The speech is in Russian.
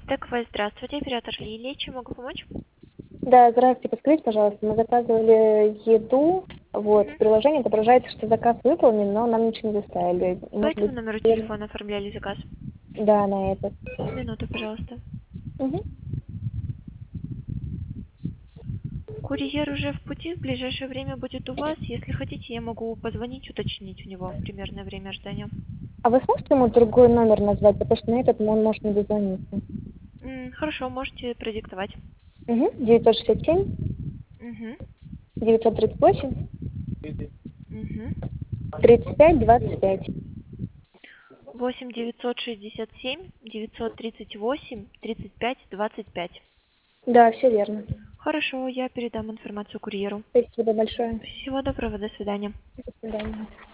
ТКВ, здравствуйте, оператор Лилия, чем могу помочь? Да, здравствуйте, подскажите, пожалуйста, мы заказывали еду, вот, в Мгм. приложении отображается, что заказ выполнен, но нам ничего не доставили. По Может этому быть, номеру телефона оформляли заказ? да, на этот. Минуту, пожалуйста. Мгм. Курьер уже в пути, в ближайшее время будет у вас. Если хотите, я могу позвонить, уточнить у него примерное время ожидания. А вы сможете ему другой номер назвать, потому что на этот он может не дозвониться? Хорошо, можете продиктовать. Угу. 967 Угу. 938 Угу. 35 25. 8 967 938 35 25. Да, все верно. Хорошо, я передам информацию курьеру. Спасибо большое. Всего доброго, до свидания. До свидания.